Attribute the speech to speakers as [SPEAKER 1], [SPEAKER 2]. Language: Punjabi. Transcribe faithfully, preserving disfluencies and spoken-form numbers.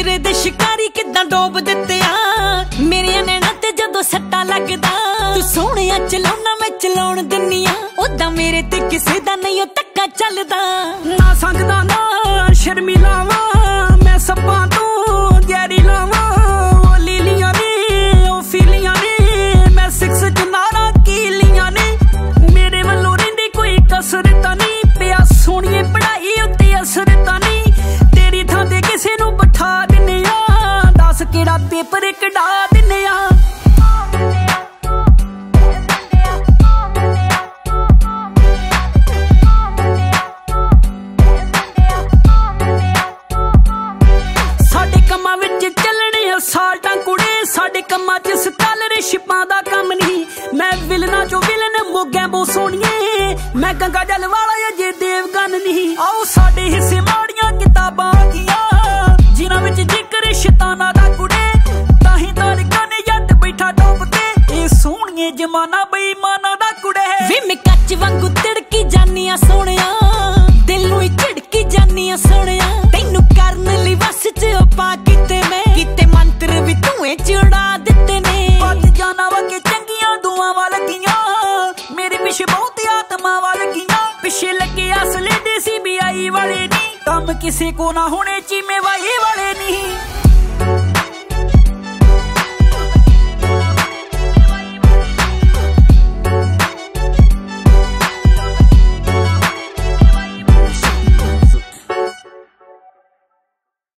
[SPEAKER 1] ਨਜ਼ਰੇ ਦੇ ਸ਼ਿਕਾਰੀ ਕਿੱਦਾਂ ਡੋਬ ਦਿੱਤੇ ਆ ਮੇਰੀਆਂ ਨੈਣਾਂ ਤੇ ਜਦੋਂ ਸੱਟਾ ਲੱਗਦਾ ਤੂੰ ਸੋਹਣਿਆ ਚਲਾਉਣਾ ਮੈਂ ਚਲਾਉਣ ਦਿੰਨੀ ਆ ਉਦਾਂ ਮੇਰੇ ਤੇ ਕਿਸੇ ਦਾ ਨਹੀਂ ਉਹ ਧੱਕਾ ਚੱਲਦਾ
[SPEAKER 2] ਨਾ ਸੰਗਦਾ ਨਾ ਸ਼ਰਮੀਲਾ ਵਾਂ ਮੈਂ ਸੱਪਾਂ ਤੋਂ ਗੈਰੀ ਲਾਵਾਂ ਉਹ ਲੀਲੀਆਂ ਨੇ ਉਹ ਫੀਲੀਆਂ ਨੇ ਮੈਂ ਸਿਕਸ ਚ ਨਾਰਾਂ ਕੀਲੀਆਂ ਨੇ ਮੇਰੇ ਵੱਲੋਂ ਰਹਿੰਦੀ ਕੋਈ ਕਸਰ ਤਾਂ ਨਹੀਂ ਪਿਆ ਸੋਹਣੀਏ ਪੜ੍ਹਾਈ ਉੱਤੇ ਅਸਰ ਤਾਂ ਨਹੀਂ ਤੇਰੀ ਥਾਂ ਤੇ ਕਿਸੇ ਨੂੰ ਬਿਠਾ ਦਿੰਨੇ ਆ ਦੱਸ ਕਿਹੜਾ ਪੇਪਰ ਕਢਾ ਦਿੰਨੇ ਆ ਸਾਲਟਾਂ ਕੁੜੇ ਸਾਡੇ ਕੰਮਾਂ ਚ ਸਕਾਲਰਸ਼ਿਪਾਂ ਦਾ ਕੰਮ ਨਹੀਂ ਮੈਂ ਵਿਲਨਾ ਚੋਂ ਵਿਲਨ ਮੋਗਿਆਂ ਬੋ ਸੋਣੀਏ ਮੈਂ ਗੰਗਾ ਜਲ ਵਾਲਾ ਅਜੇ ਦੇਵਗਨ ਨਹੀਂ ਆਓ ਸਾਡੇ ਹਿੱਸੇ ਮਾੜੀਆਂ ਕਿਤਾਬਾਂ ਗੀਆਂ ਜਿਨ੍ਹਾਂ ਵਿੱਚ ਜ਼ਿਕਰ ਸ਼ੈਤਾਨਾਂ ਦਾ ਕੁੜੇ ਤਾਂ ਹੀ ਤਾਰਿਕਾਂ ਨੇ ਜੱਟ ਬੈਠਾ ਟੋਪ ਤੇ ਇਹ ਸੋਹਣੀਏ ਜਮਾਨਾ ਬੇਈਮਾਨਾਂ ਦਾ ਕੁੜੇ
[SPEAKER 1] ਵੇ ਮੈਂ ਕੱਚ ਵਾਂਗੂ ਤਿੜਕੀ ਜਾਨੀ ਆ ਸੋਹਣਿਆ ਦਿਲ ਨੂੰ ਹੀ ਝਿੜਕੀ ਜਾਨੀ ਆ ਸੋਹਣਿਆ ਤੈਨੂੰ ਕਰਨ ਲਈ ਵਸ ਚ ਪਾ ਕਿਤੇ ਮੈਂ ਕਿਤੇ ਮੰਤਰ ਵੀ ਧੂਏ ਚ ਉਡਾ ਦਿੱਤੇ ਨੇ
[SPEAKER 2] ਵੱਧ ਜਾਣਾ ਵਗੇ ਚੰਗੀਆਂ ਦੁਆਵਾਂ ਲੱਗੀਆਂ ਮੇਰੇ ਪਿੱਛੇ ਬਹੁਤ ਆਤਮਾਵਾਂ ਲੱਗੀਆਂ ਪਿੱਛੇ ਲੱਗੇ ਅਸਲੇ ਦੇ ਸੀ ਬੀ ਆਈ ਵਾਲੇ ਨਹੀਂ ਕੰਮ ਕਿਸੇ ਕੋ ਨਾ ਹੋਣੇ ਚੀਮੇ ਵਾਏ ਵਾਲੇ ਨਹੀਂ